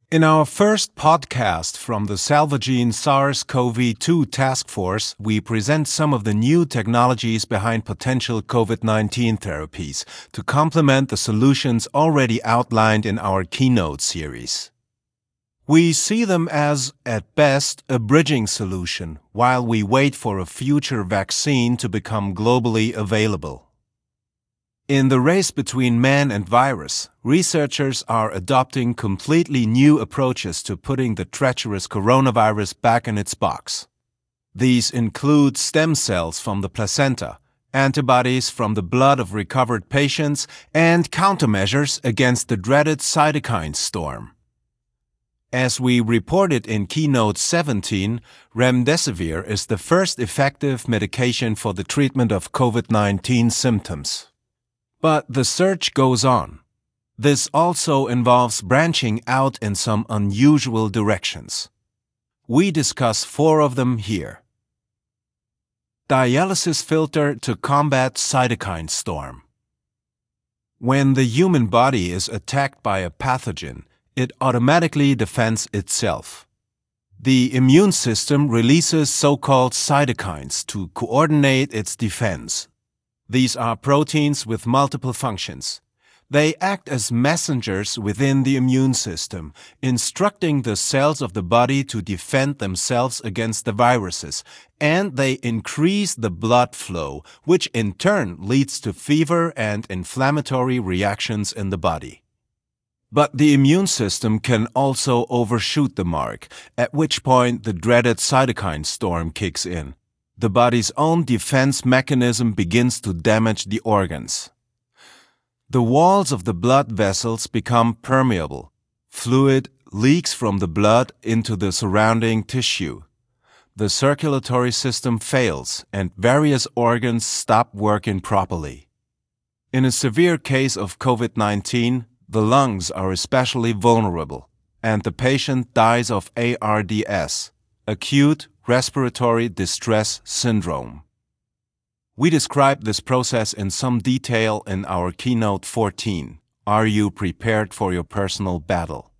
In our first podcast from the Celvagene SARS-CoV-2 Task Force, we present some of the new technologies behind potential COVID-19 therapies to complement the solutions already outlined in our Keynote series. We see them as, at best, a bridging solution while we wait for a future vaccine to become globally available. In the race between man and virus, researchers are adopting completely new approaches to putting the treacherous coronavirus back in its box. These include stem cells from the placenta, antibodies from the blood of recovered patients, and countermeasures against the dreaded cytokine storm. As we reported in Keynote 17, remdesivir is the first effective medication for the treatment of COVID-19 symptoms. But the search goes on. This also involves branching out in some unusual directions. We discuss 4 of them here. Dialysis filter to combat cytokine storm. When the human body is attacked by a pathogen, it automatically defends itself. The immune system releases so-called cytokines to coordinate its defense. These are proteins with multiple functions. They act as messengers within the immune system, instructing the cells of the body to defend themselves against the viruses, and they increase the blood flow, which in turn leads to fever and inflammatory reactions in the body. But the immune system can also overshoot the mark, at which point the dreaded cytokine storm kicks in. The body's own defense mechanism begins to damage the organs. The walls of the blood vessels become permeable. Fluid leaks from the blood into the surrounding tissue. The circulatory system fails and various organs stop working properly. In a severe case of COVID-19, the lungs are especially vulnerable, and the patient dies of ARDS, acute respiratory distress syndrome. We describe this process in some detail in our Keynote 14, Are You Prepared for Your Personal Battle?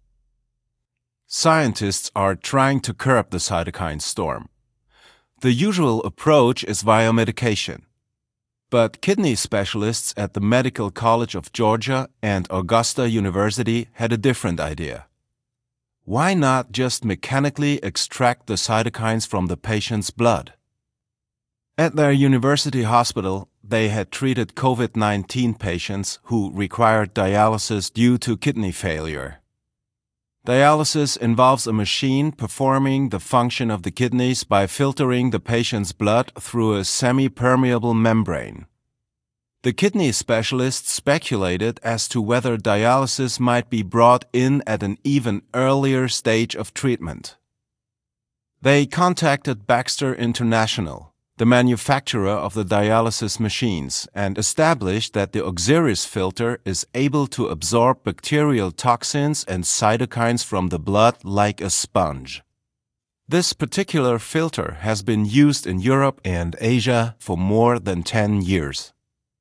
Scientists are trying to curb the cytokine storm. The usual approach is via medication. But kidney specialists at the Medical College of Georgia and Augusta University had a different idea. Why not just mechanically extract the cytokines from the patient's blood? At their university hospital, they had treated COVID-19 patients who required dialysis due to kidney failure. Dialysis involves a machine performing the function of the kidneys by filtering the patient's blood through a semi-permeable membrane. The kidney specialists speculated as to whether dialysis might be brought in at an even earlier stage of treatment. They contacted Baxter International, the manufacturer of the dialysis machines, and established that the Oxiris filter is able to absorb bacterial toxins and cytokines from the blood like a sponge. This particular filter has been used in Europe and Asia for more than 10 years.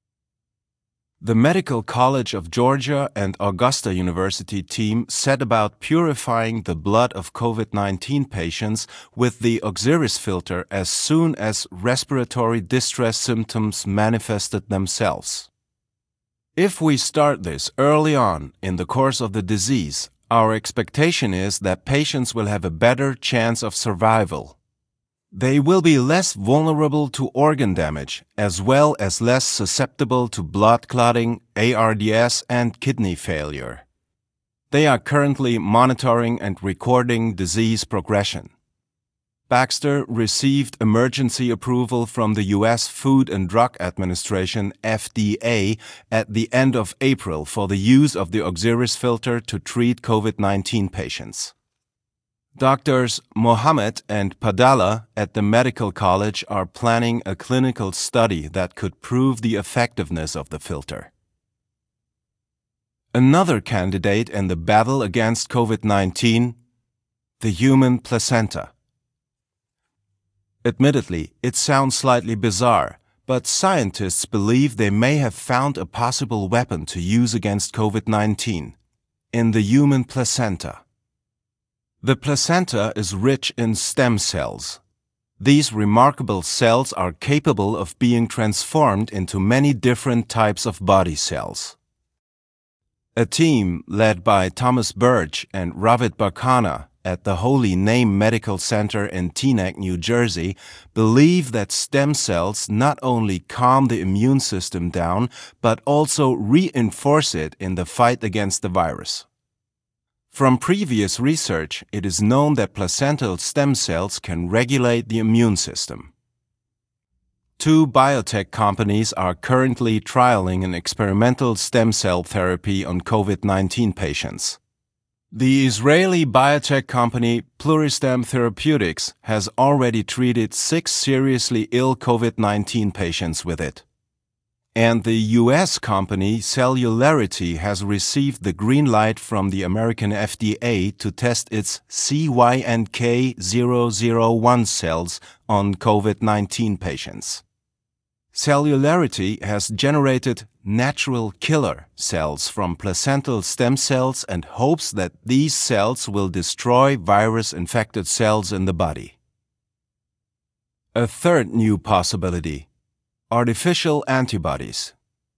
The Medical College of Georgia and Augusta University team set about purifying the blood of COVID-19 patients with the Oxiris filter as soon as respiratory distress symptoms manifested themselves. If we start this early on in the course of the disease, our expectation is that patients will have a better chance of survival. They will be less vulnerable to organ damage, as well as less susceptible to blood clotting, ARDS, and kidney failure. They are currently monitoring and recording disease progression. Baxter received emergency approval from the U.S. Food and Drug Administration, FDA, at the end of April for the use of the Oxiris filter to treat COVID-19 patients. Doctors Mohammed and Padala at the Medical College are planning a clinical study that could prove the effectiveness of the filter. Another candidate in the battle against COVID-19, the human placenta. Admittedly, it sounds slightly bizarre, but scientists believe they may have found a possible weapon to use against COVID-19 in the human placenta. The placenta is rich in stem cells. These remarkable cells are capable of being transformed into many different types of body cells. A team led by Thomas Burge and Ravid Barkana at the Holy Name Medical Center in Teaneck, New Jersey, believe that stem cells not only calm the immune system down, but also reinforce it in the fight against the virus. From previous research, it is known that placental stem cells can regulate the immune system. 2 biotech companies are currently trialing an experimental stem cell therapy on COVID-19 patients. The Israeli biotech company Pluristem Therapeutics has already treated 6 seriously ill COVID-19 patients with it. And the U.S. company Cellularity has received the green light from the American FDA to test its CYNK001 cells on COVID-19 patients. Cellularity has generated natural killer cells from placental stem cells and hopes that these cells will destroy virus-infected cells in the body. A third new possibility: artificial antibodies.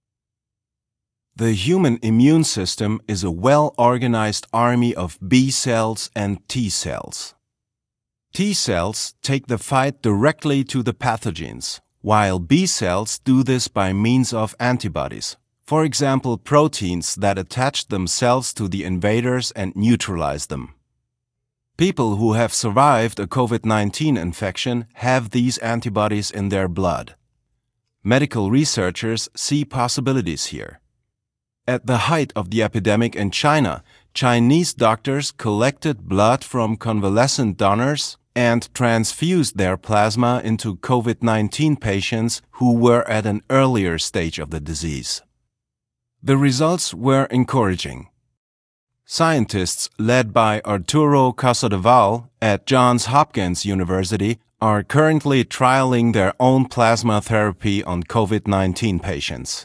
The human immune system is a well-organized army of B cells and T cells. T cells take the fight directly to the pathogens, while B cells do this by means of antibodies, for example proteins that attach themselves to the invaders and neutralize them. People who have survived a COVID-19 infection have these antibodies in their blood. Medical researchers see possibilities here. At the height of the epidemic in China, Chinese doctors collected blood from convalescent donors and transfused their plasma into COVID-19 patients who were at an earlier stage of the disease. The results were encouraging. Scientists led by Arturo Casadevall at Johns Hopkins University are currently trialing their own plasma therapy on COVID-19 patients.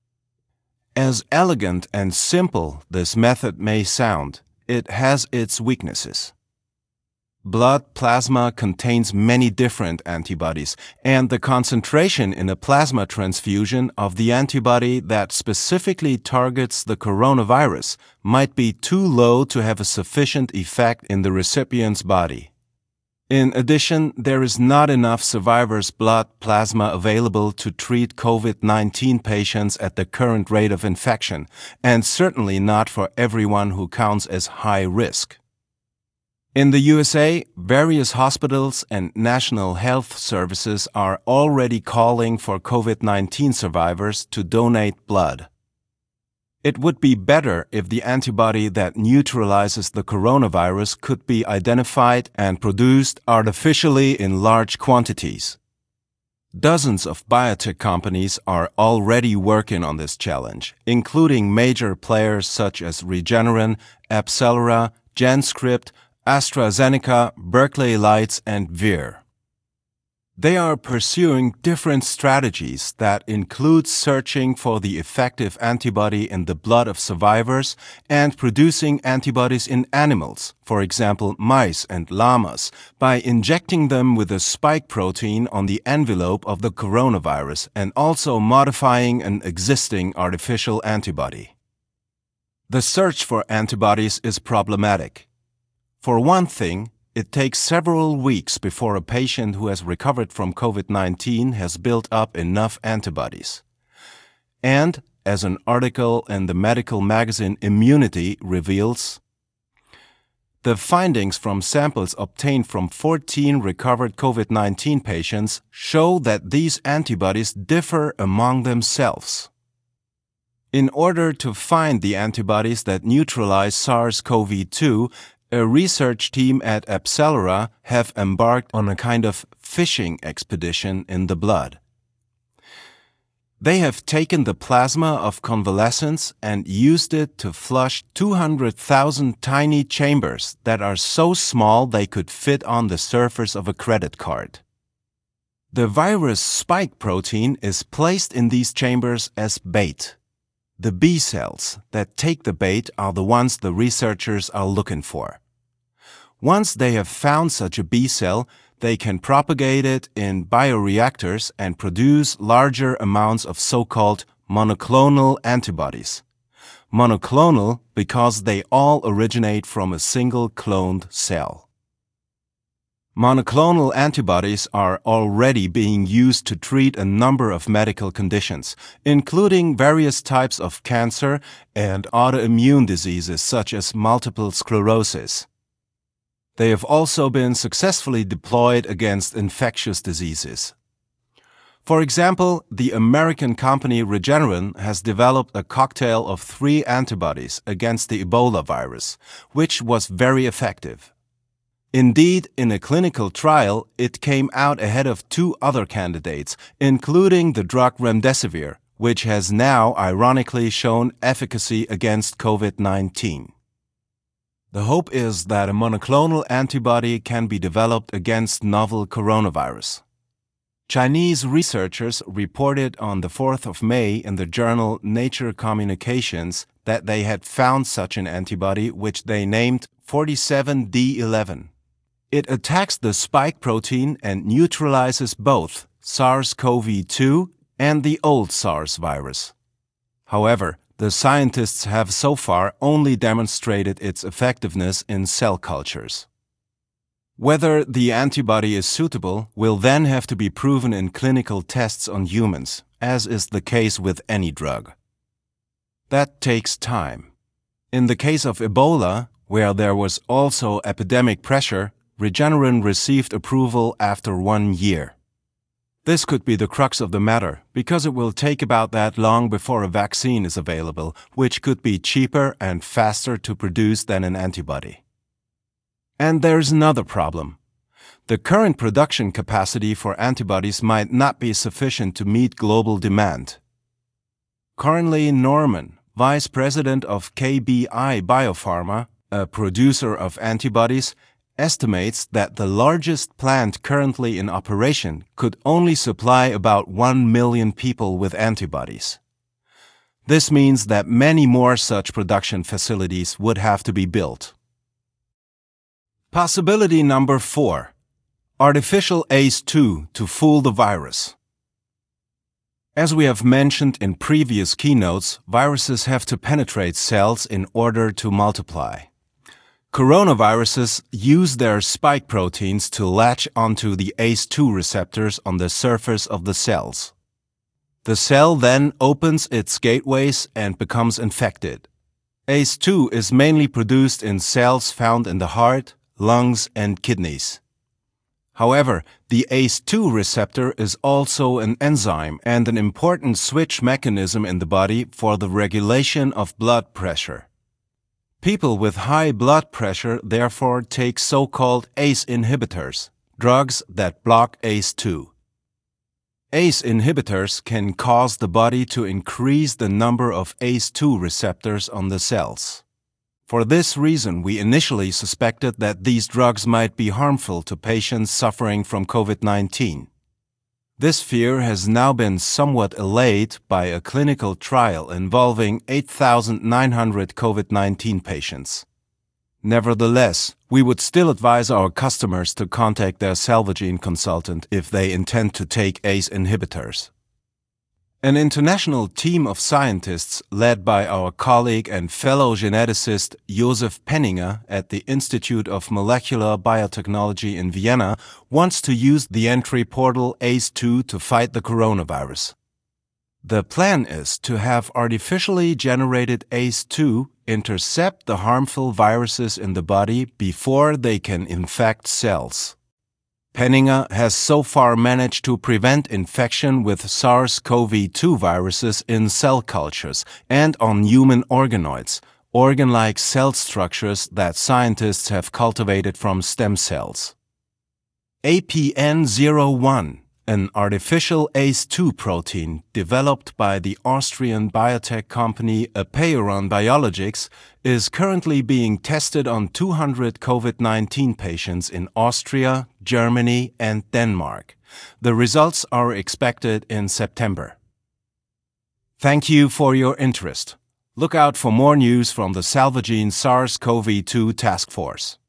As elegant and simple this method may sound, it has its weaknesses. Blood plasma contains many different antibodies, and the concentration in a plasma transfusion of the antibody that specifically targets the coronavirus might be too low to have a sufficient effect in the recipient's body. In addition, there is not enough survivors' blood plasma available to treat COVID-19 patients at the current rate of infection, and certainly not for everyone who counts as high risk. In the USA, various hospitals and national health services are already calling for COVID-19 survivors to donate blood. It would be better if the antibody that neutralizes the coronavirus could be identified and produced artificially in large quantities. Dozens of biotech companies are already working on this challenge, including major players such as Regeneron, AbCellera, GenScript, AstraZeneca, Berkeley Lights, and Vir. They are pursuing different strategies that include searching for the effective antibody in the blood of survivors and producing antibodies in animals, for example mice and llamas, by injecting them with a spike protein on the envelope of the coronavirus and also modifying an existing artificial antibody. The search for antibodies is problematic. For one thing, it takes several weeks before a patient who has recovered from COVID-19 has built up enough antibodies. And, as an article in the medical magazine Immunity reveals, the findings from samples obtained from 14 recovered COVID-19 patients show that these antibodies differ among themselves. In order to find the antibodies that neutralize SARS-CoV-2, a research team at AbCellera have embarked on a kind of fishing expedition in the blood. They have taken the plasma of convalescents and used it to flush 200,000 tiny chambers that are so small they could fit on the surface of a credit card. The virus spike protein is placed in these chambers as bait. The B cells that take the bait are the ones the researchers are looking for. Once they have found such a B cell, they can propagate it in bioreactors and produce larger amounts of so-called monoclonal antibodies. Monoclonal because they all originate from a single cloned cell. Monoclonal antibodies are already being used to treat a number of medical conditions, including various types of cancer and autoimmune diseases such as multiple sclerosis. They have also been successfully deployed against infectious diseases. For example, the American company Regeneron has developed a cocktail of 3 antibodies against the Ebola virus, which was very effective. Indeed, in a clinical trial, it came out ahead of 2 other candidates, including the drug remdesivir, which has now ironically shown efficacy against COVID-19. The hope is that a monoclonal antibody can be developed against novel coronavirus. Chinese researchers reported on the 4th of May in the journal Nature Communications that they had found such an antibody which they named 47D11. It attacks the spike protein and neutralizes both SARS-CoV-2 and the old SARS virus. However, the scientists have so far only demonstrated its effectiveness in cell cultures. Whether the antibody is suitable will then have to be proven in clinical tests on humans, as is the case with any drug. That takes time. In the case of Ebola, where there was also epidemic pressure, Regeneron received approval after 1 year. This could be the crux of the matter, because it will take about that long before a vaccine is available, which could be cheaper and faster to produce than an antibody. And there's another problem. The current production capacity for antibodies might not be sufficient to meet global demand. Currently, Norman, vice president of KBI Biopharma, a producer of antibodies, estimates that the largest plant currently in operation could only supply about 1 million people with antibodies. This means that many more such production facilities would have to be built. Possibility number 4. Artificial ACE2 to fool the virus. As we have mentioned in previous keynotes, viruses have to penetrate cells in order to multiply. Coronaviruses use their spike proteins to latch onto the ACE2 receptors on the surface of the cells. The cell then opens its gateways and becomes infected. ACE2 is mainly produced in cells found in the heart, lungs, and kidneys. However, the ACE2 receptor is also an enzyme and an important switch mechanism in the body for the regulation of blood pressure. People with high blood pressure therefore take so-called ACE inhibitors, drugs that block ACE2. ACE inhibitors can cause the body to increase the number of ACE2 receptors on the cells. For this reason, we initially suspected that these drugs might be harmful to patients suffering from COVID-19. This fear has now been somewhat allayed by a clinical trial involving 8,900 COVID-19 patients. Nevertheless, we would still advise our customers to contact their Salvagene consultant if they intend to take ACE inhibitors. An international team of scientists led by our colleague and fellow geneticist Josef Penninger at the Institute of Molecular Biotechnology in Vienna wants to use the entry portal ACE2 to fight the coronavirus. The plan is to have artificially generated ACE2 intercept the harmful viruses in the body before they can infect cells. Penninger has so far managed to prevent infection with SARS-CoV-2 viruses in cell cultures and on human organoids, organ-like cell structures that scientists have cultivated from stem cells. APN-01, an artificial ACE2 protein developed by the Austrian biotech company Apeiron Biologics, is currently being tested on 200 COVID-19 patients in Austria, Germany, and Denmark. The results are expected in September. Thank you for your interest. Look out for more news from the Salvagene SARS-CoV-2 Task Force.